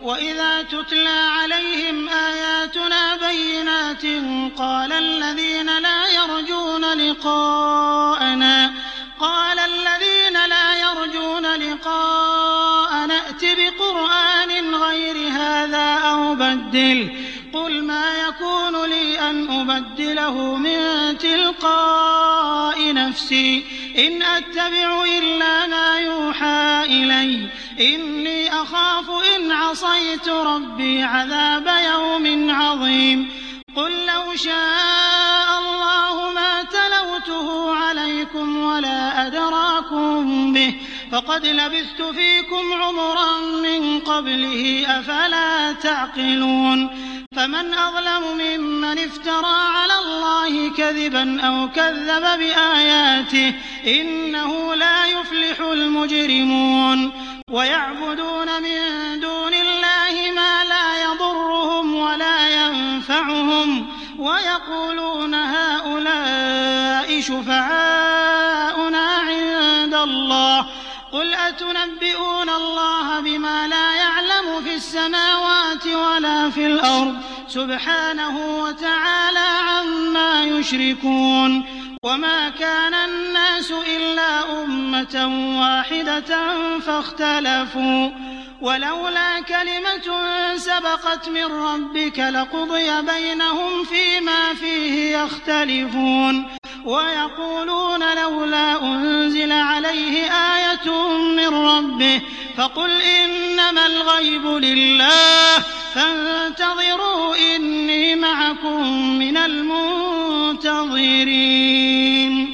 وإذا تتلى عليهم آياتنا بينات قال الذين لا يرجون لقاءنا ائت بقرآن غير هذا أو بدله قل ما يكون لي أن أبدله من تلقاء نفسي إن أتبع إلا ما يوحى إلي إني أخاف إن عصيت ربي عذاب يوم عظيم قل لو شاء الله ما تلوته عليكم ولا أدراكم به فقد لبثت فيكم عمرا من قبله أفلا تعقلون فمن أظلم ممن افترى على الله كذبا أو كذب بآياته إنه لا يفلح المجرمون ويعبدون من دون الله ما لا يضرهم ولا ينفعهم ويقولون هؤلاء شفعاؤنا عند الله قل أتنبئون الله بما لا يعلم في السماوات ولا في الأرض سبحانه وتعالى عما يشركون وما كان الناس إلا أمة واحدة فاختلفوا ولولا كلمة سبقت من ربك لقضي بينهم فيما فيه يختلفون ويقولون لولا أنزل عليه آية من ربه فقل إنما الغيب لله فانتظروا إني معكم من المنتظرين